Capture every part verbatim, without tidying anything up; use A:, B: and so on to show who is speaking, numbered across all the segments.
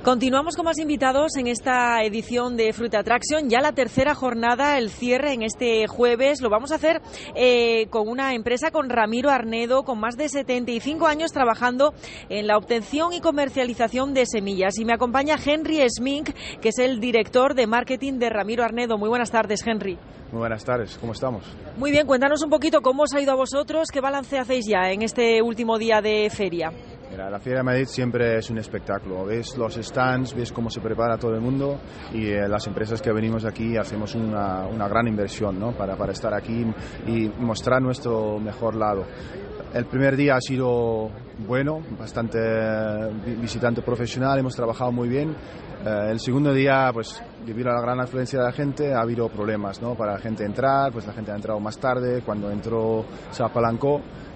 A: Continuamos con más invitados en esta edición de Fruit Attraction, ya la tercera jornada, el cierre en este jueves. Lo vamos a hacer eh, con una empresa, con Ramiro Arnedo, con más de setenta y cinco años trabajando en la obtención y comercialización de semillas. Y me acompaña Henry Smink, que es el director de marketing de Ramiro Arnedo. Muy buenas tardes, Henry.
B: Muy buenas tardes, ¿cómo estamos?
A: Muy bien, cuéntanos un poquito cómo os ha ido a vosotros, qué balance hacéis ya en este último día de feria.
B: Mira, la Feria de Madrid siempre es un espectáculo. Ves los stands, ves cómo se prepara todo el mundo y eh, las empresas que venimos aquí hacemos una, una gran inversión, ¿no? para, para estar aquí y mostrar nuestro mejor lado. El primer día ha sido bueno, bastante visitante profesional, hemos trabajado muy bien. Eh, el segundo día, pues debido a la gran afluencia de la gente, ha habido problemas, ¿no? Para la gente entrar, pues la gente ha entrado más tarde, cuando entró se apalancó.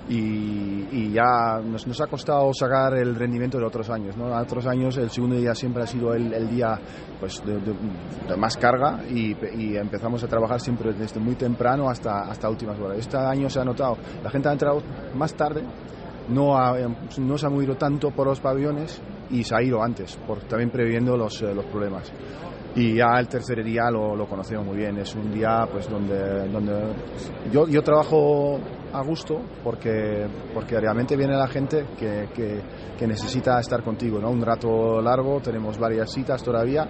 B: Y, y ya nos, nos ha costado sacar el rendimiento de otros años, ¿no? Otros años el segundo día siempre ha sido el, el día pues, de, de, de más carga y, y empezamos a trabajar siempre desde muy temprano hasta, hasta últimas horas. Este año se ha notado, la gente ha entrado más tarde, no, ha, no se ha movido tanto por los pabellones y se ha ido antes, por, también previendo los, los problemas. Y ya el tercer día lo, lo conocemos muy bien, es un día pues donde, donde yo, yo trabajo a gusto porque, porque realmente viene la gente que, que, que necesita estar contigo, ¿no? Un rato largo, tenemos varias citas todavía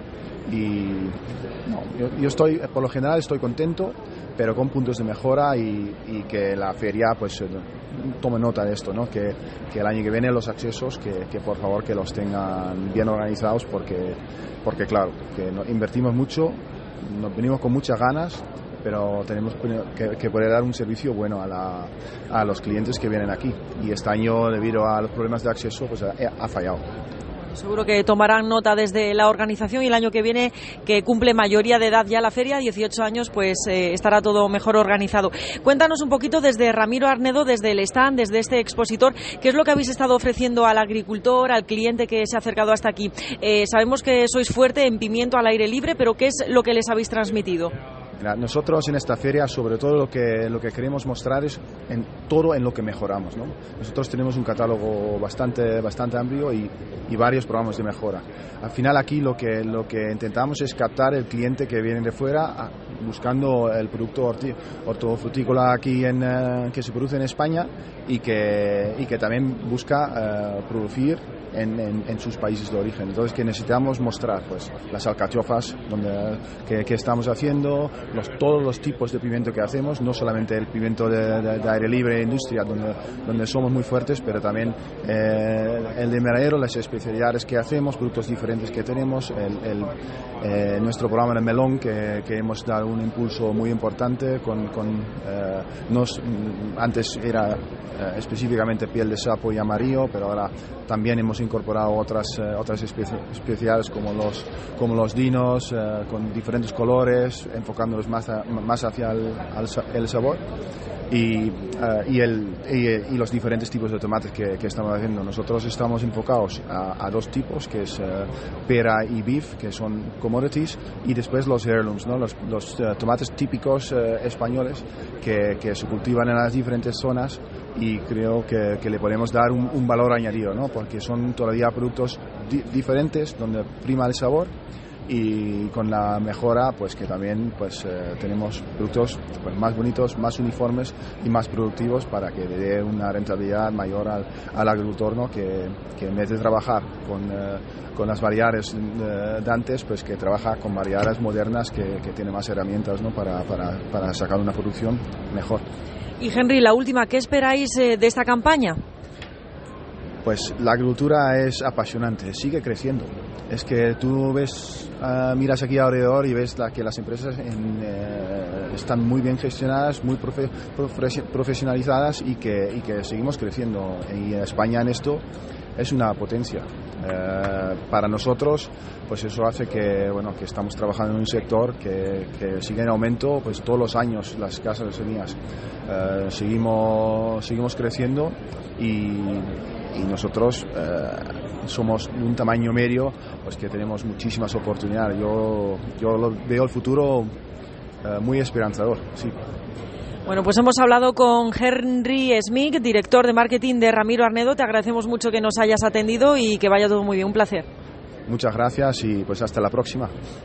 B: y no, yo, yo estoy, por lo general estoy contento, pero con puntos de mejora y, y que la feria pues tome nota de esto, ¿no? Que, que el año que viene los accesos, que, que por favor que los tengan bien organizados porque, porque claro, que invertimos mucho, nos venimos con muchas ganas, pero tenemos que, que poder dar un servicio bueno a, la, a los clientes que vienen aquí y este año debido a los problemas de acceso pues ha, ha fallado.
A: Seguro que tomarán nota desde la organización y el año que viene, que cumple mayoría de edad ya la feria, dieciocho años, pues eh, estará todo mejor organizado. Cuéntanos un poquito desde Ramiro Arnedo, desde el stand, desde este expositor, qué es lo que habéis estado ofreciendo al agricultor, al cliente que se ha acercado hasta aquí. Eh, sabemos que sois fuerte en pimiento al aire libre, pero ¿qué es lo que les habéis transmitido?
B: Nosotros en esta feria sobre todo lo que, lo que queremos mostrar es en todo en lo que mejoramos, ¿no? Nosotros tenemos un catálogo bastante, bastante amplio y, y varios programas de mejora. Al final aquí lo que, lo que intentamos es captar el cliente que viene de fuera a, buscando el producto hortofrutícola aquí en, uh, que se produce en España y que, y que también busca uh, producir En, en, en sus países de origen. Entonces que necesitamos mostrar pues las alcachofas donde, que, que estamos haciendo, los, todos los tipos de pimiento que hacemos, no solamente el pimiento de, de, de aire libre, industria, donde, donde somos muy fuertes, pero también eh, el de invernadero, las especialidades que hacemos, productos diferentes que tenemos, el, el, eh, nuestro programa de melón que, que hemos dado un impulso muy importante con, con eh, nos, antes era eh, específicamente piel de sapo y amarillo, pero ahora también hemos incorporado otras, eh, otras especie, especialidades como los, como los dinos, eh, con diferentes colores, enfocándolos más, a, más hacia el, al, el sabor y, uh, y, el, y, y los diferentes tipos de tomates que, que estamos haciendo. Nosotros estamos enfocados a, a dos tipos, que es uh, pera y beef, que son commodities, y después los heirlooms, ¿no? los, los uh, tomates típicos uh, españoles que, que se cultivan en las diferentes zonas y creo que, que le podemos dar un, un valor añadido, ¿no? Porque son todavía productos di diferentes donde prima el sabor y con la mejora pues que también pues eh, tenemos productos pues, más bonitos, más uniformes y más productivos para que le dé una rentabilidad mayor al, al agricultor, ¿no? que, que en vez de trabajar con, eh, con las variedades de, de antes, pues que trabaja con variedades modernas que, que tiene más herramientas, ¿no? para, para, para sacar una producción mejor.
A: Y Henry, la última, ¿qué esperáis eh, de esta campaña?
B: Pues la agricultura es apasionante, sigue creciendo. Es que tú ves, uh, miras aquí alrededor y ves la, que las empresas en, eh, están muy bien gestionadas, muy profe, profe, profesionalizadas y que, y que seguimos creciendo. Y España en esto es una potencia. Eh, para nosotros, pues eso hace que, bueno, que estamos trabajando en un sector que, que sigue en aumento, pues todos los años las casas de semillas. Eh, seguimos, seguimos creciendo y y nosotros eh, somos de un tamaño medio, pues que tenemos muchísimas oportunidades. Yo, yo lo, veo el futuro eh, muy esperanzador, sí.
A: Bueno, pues hemos hablado con Henry Smink, director de marketing de Ramiro Arnedo. Te agradecemos mucho que nos hayas atendido y que vaya todo muy bien. Un placer.
B: Muchas gracias y pues hasta la próxima.